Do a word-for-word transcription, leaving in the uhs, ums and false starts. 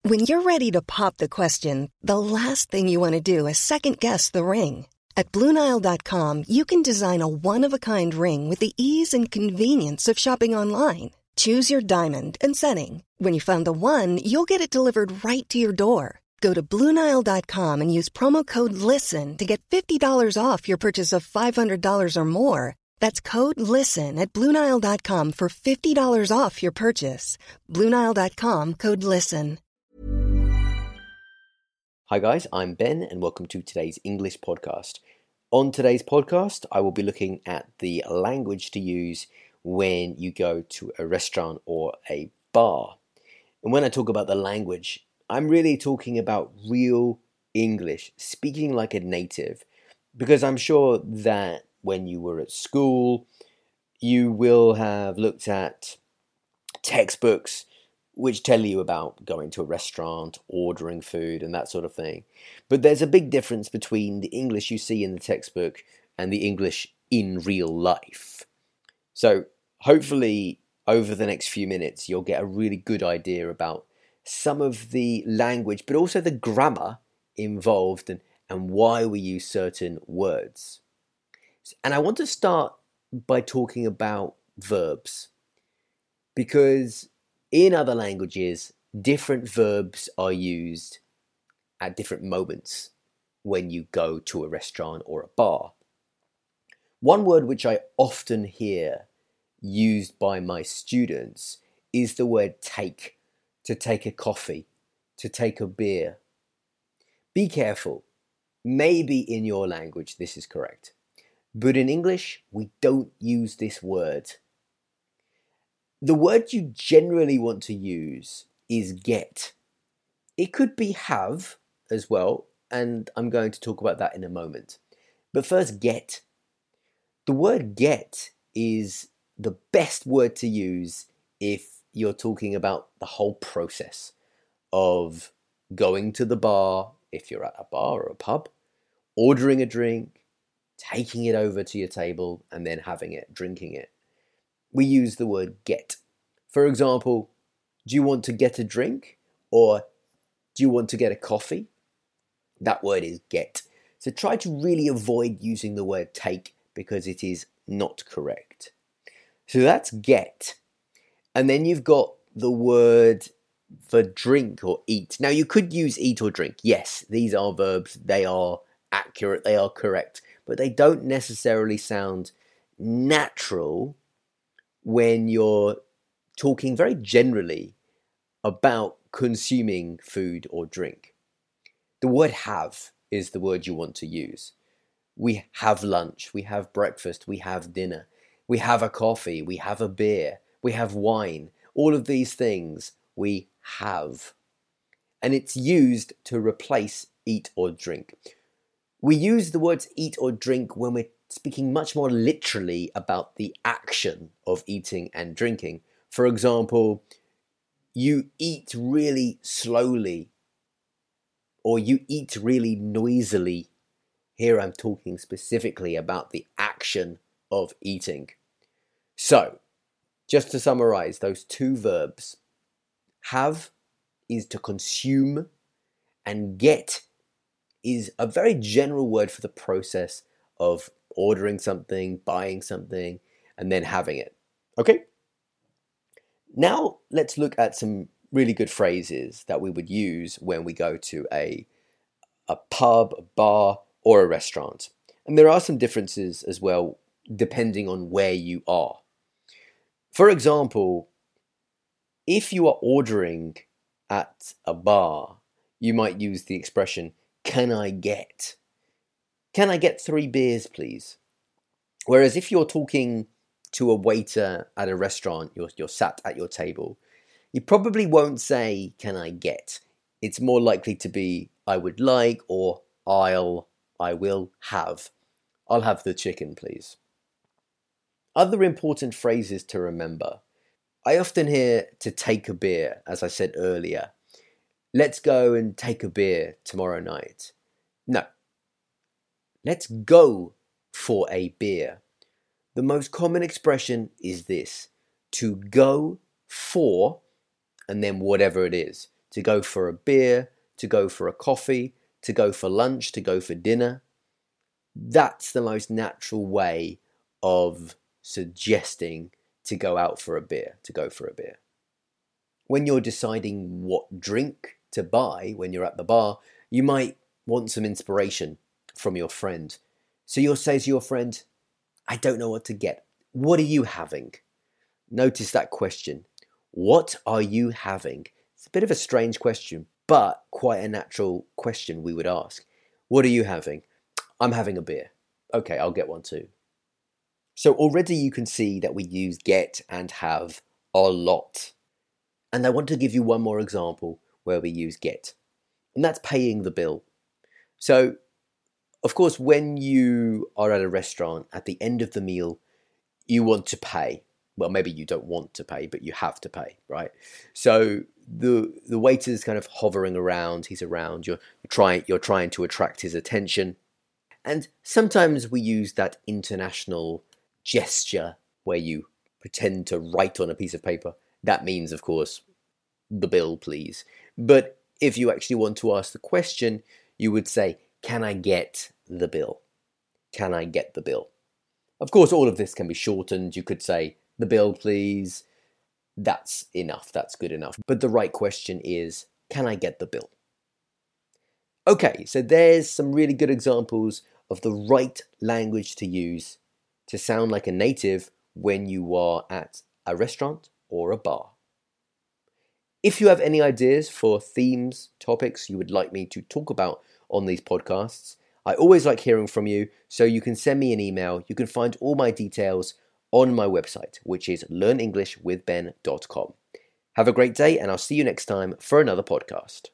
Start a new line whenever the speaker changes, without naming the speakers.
When you're ready to pop the question, the last thing you want to do is second-guess the ring. At Blue Nile dot com, you can design a one-of-a-kind ring with the ease and convenience of shopping online. Choose your diamond and setting. When you find the one, you'll get it delivered right to your door. Go to Blue Nile dot com and use promo code LISTEN to get fifty dollars off your purchase of five hundred dollars or more. That's code LISTEN at Blue Nile dot com for fifty dollars off your purchase. Blue Nile dot com, code LISTEN.
Hi guys, I'm Ben and welcome to today's English podcast. On today's podcast, I will be looking at the language to use when you go to a restaurant or a bar. And when I talk about the language, I'm really talking about real English, speaking like a native, because I'm sure that when you were at school, you will have looked at textbooks which tell you about going to a restaurant, ordering food, and that sort of thing. But there's a big difference between the English you see in the textbook and the English in real life. So hopefully over the next few minutes, you'll get a really good idea about some of the language, but also the grammar involved and, and why we use certain words. And I want to start by talking about verbs, because in other languages, different verbs are used at different moments when you go to a restaurant or a bar. One word which I often hear used by my students is the word take, to take a coffee, to take a beer. Be careful. Maybe in your language this is correct, but in English we don't use this word. The word you generally want to use is get. It could be have as well, and I'm going to talk about that in a moment. But first, get. The word get is the best word to use if you're talking about the whole process of going to the bar, if you're at a bar or a pub, ordering a drink, taking it over to your table, and then having it, drinking it. We use the word get. For example, do you want to get a drink? Or do you want to get a coffee? That word is get. So try to really avoid using the word take because it is not correct. So that's get. And then you've got the word for drink or eat. Now you could use eat or drink. Yes, these are verbs. They are accurate. They are correct. But they don't necessarily sound natural when you're talking very generally about consuming food or drink. The word have is the word you want to use. We have lunch, we have breakfast, we have dinner, we have a coffee, we have a beer, we have wine. All of these things we have. And it's used to replace eat or drink. We use the words eat or drink when we're speaking much more literally about the action of eating and drinking. For example, you eat really slowly, or you eat really noisily. Here I'm talking specifically about the action of eating. So, just to summarize those two verbs, have is to consume, and get is a very general word for the process of ordering something, buying something, and then having it. Okay? Now let's look at some really good phrases that we would use when we go to a, a pub, a bar, or a restaurant. And there are some differences as well, depending on where you are. For example, if you are ordering at a bar, you might use the expression, can I get? Can I get three beers, please? Whereas if you're talking to a waiter at a restaurant, you're, you're sat at your table, you probably won't say, can I get? It's more likely to be, I would like, or I'll, I will have. I'll have the chicken, please. Other important phrases to remember. I often hear to take a beer, as I said earlier. Let's go and take a beer tomorrow night. No. Let's go for a beer. The most common expression is this, to go for, and then whatever it is. to go for a beer, to go for a coffee, to go for lunch, to go for dinner. That's the most natural way of suggesting to go out for a beer, to go for a beer. When you're deciding what drink to buy when you're at the bar, you might want some inspiration from your friend. So you'll say to your friend, I don't know what to get. What are you having? Notice that question. What are you having? It's a bit of a strange question, but quite a natural question we would ask. What are you having? I'm having a beer. Okay, I'll get one too. So already you can see that we use get and have a lot. And I want to give you one more example where we use get, and that's paying the bill. So, of course, when you are at a restaurant, at the end of the meal, you want to pay. Well, maybe you don't want to pay, but you have to pay, right? So the the waiter's kind of hovering around, he's around, you're trying you're trying to attract his attention. And sometimes we use that international gesture where you pretend to write on a piece of paper. That means, of course, the bill, please. But if you actually want to ask the question, you would say, can I get the bill? Can I get the bill? Of course, all of this can be shortened. You could say, the bill, please. That's enough. That's good enough. But the right question is, can I get the bill? Okay, so there's some really good examples of the right language to use to sound like a native when you are at a restaurant or a bar. If you have any ideas for themes, topics you would like me to talk about on these podcasts, I always like hearing from you, so you can send me an email. You can find all my details on my website, which is learn english with ben dot com. Have a great day, and I'll see you next time for another podcast.